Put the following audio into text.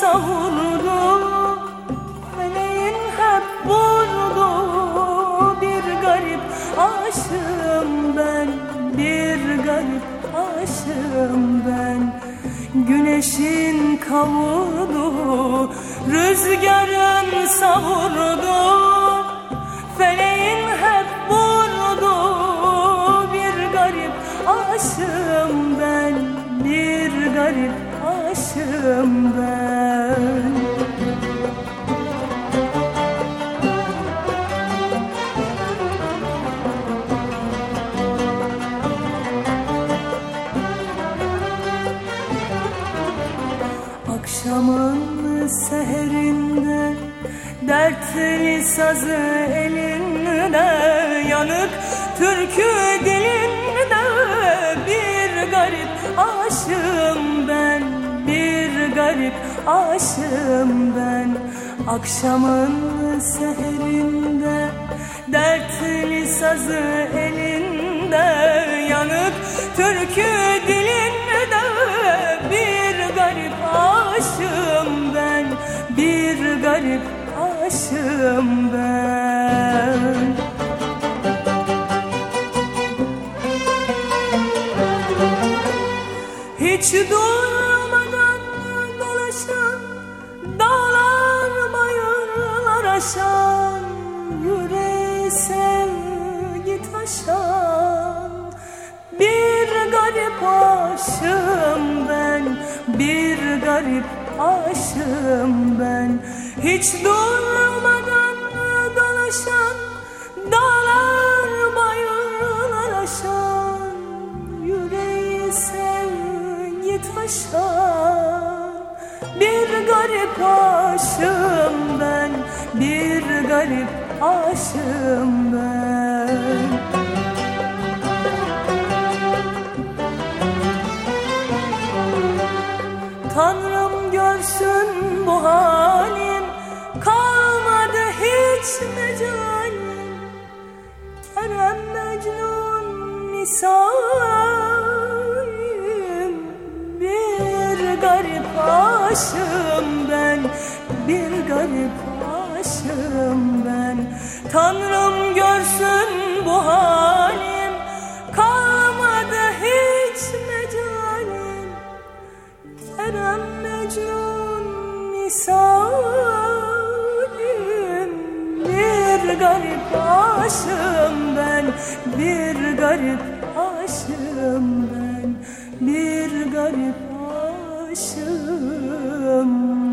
savurdu, feleğin hep vurdu. Bir garip aşığım ben, bir garip aşığım ben. Güneşin kavurdu, rüzgarın savurdu, feleğin hep vurdu. Bir garip aşığım ben, bir garip aşığım ben. Akşamın seherinde, dertli sazı elinde, yanık türkü dilinde. Bir garip aşığım ben, bir garip aşığım ben. Akşamın seherinde, dertli sazı elinde, yanık türkü dilinde. Bir garip aşığım ben, bir garip aşığım ben. Hiç durmadan dolaşan, dağlar bayırlar aşan, yüreği sevgi taşan. Bir garip aşığım ben, bir garip aşığım ben. Hiç durmadan dolaşan, dağlar bayırlar aşan, yüreği sevgi taşan. Bir garip aşığım ben, bir garip aşığım ben. Tanrım görsün bu halim, kalmadı hiç mecalim. Kerem Mecnun misalim, bir garip aşığım ben, bir garip aşığım ben. Tanrım görsün bu halim, kalmadı hiç mecalim. Kerem Mecnun misalim, bir garip aşığım ben, bir garip aşığım ben, bir garip aşığım